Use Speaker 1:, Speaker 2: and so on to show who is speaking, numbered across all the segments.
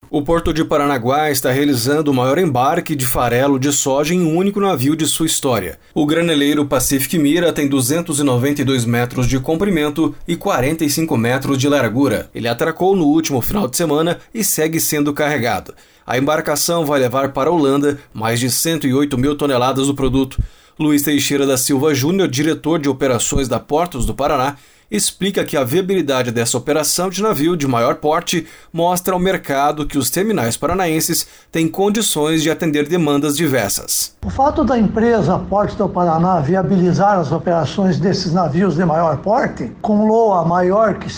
Speaker 1: O Porto de Paranaguá está realizando o maior embarque de farelo de soja em um único navio de sua história. O graneleiro Pacific Mira tem 292 metros de comprimento e 45 metros de largura. Ele atracou no último final de semana e segue sendo carregado. A embarcação vai levar para a Holanda mais de 108 mil toneladas do produto. Luiz Teixeira da Silva Júnior, diretor de operações da Portos do Paraná, explica que a viabilidade dessa operação de navio de maior porte mostra ao mercado que os terminais paranaenses têm condições de atender demandas diversas.
Speaker 2: O fato da empresa Portos do Paraná viabilizar as operações desses navios de maior porte, com loa maior que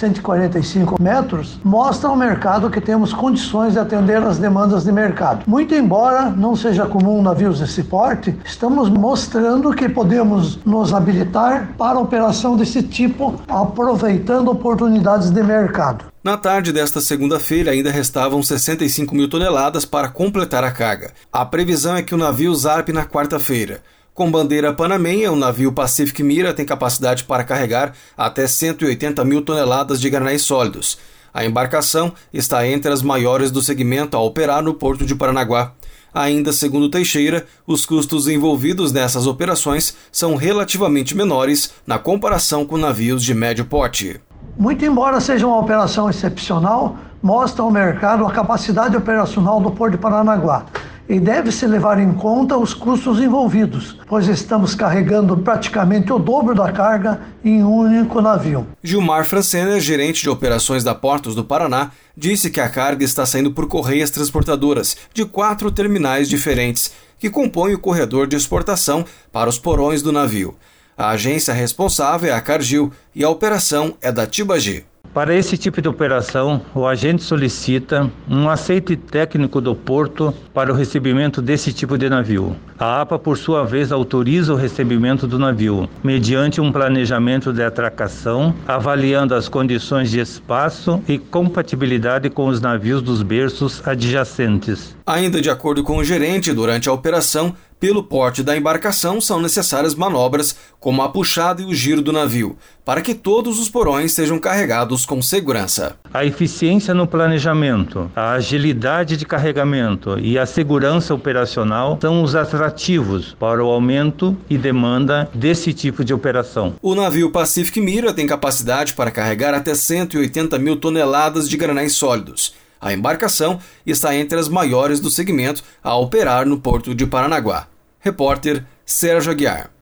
Speaker 2: 145 metros, mostra ao mercado que temos condições de atender as demandas de mercado. Muito embora não seja comum navios desse porte, estamos mostrando que podemos nos habilitar para a operação desse tipo, aproveitando oportunidades de mercado.
Speaker 1: Na tarde desta segunda-feira ainda restavam 65 mil toneladas para completar a carga. A previsão é que o navio zarpe na quarta-feira. Com bandeira panamenha, o navio Pacific Mira tem capacidade para carregar até 180 mil toneladas de granéis sólidos. A embarcação está entre as maiores do segmento a operar no Porto de Paranaguá. Ainda segundo Teixeira, os custos envolvidos nessas operações são relativamente menores na comparação com navios de médio porte.
Speaker 2: Muito embora seja uma operação excepcional, mostra ao mercado a capacidade operacional do Porto de Paranaguá e deve-se levar em conta os custos envolvidos, pois estamos carregando praticamente o dobro da carga em um único navio.
Speaker 1: Gilmar Francener, gerente de operações da Portos do Paraná, disse que a carga está saindo por correias transportadoras de 4 terminais diferentes, que compõem o corredor de exportação para os porões do navio. A agência responsável é a Cargill e a operação é da Tibagi.
Speaker 3: Para esse tipo de operação, o agente solicita um aceite técnico do porto para o recebimento desse tipo de navio. A APA, por sua vez, autoriza o recebimento do navio, mediante um planejamento de atracação, avaliando as condições de espaço e compatibilidade com os navios dos berços adjacentes.
Speaker 1: Ainda de acordo com o gerente, durante a operação, pelo porte da embarcação são necessárias manobras como a puxada e o giro do navio, para que todos os porões sejam carregados com segurança.
Speaker 3: A eficiência no planejamento, a agilidade de carregamento e a segurança operacional são os atrativos para o aumento e demanda desse tipo de operação.
Speaker 1: O navio Pacific Mira tem capacidade para carregar até 180 mil toneladas de granéis sólidos. A embarcação está entre as maiores do segmento a operar no Porto de Paranaguá. Repórter Sérgio Aguiar.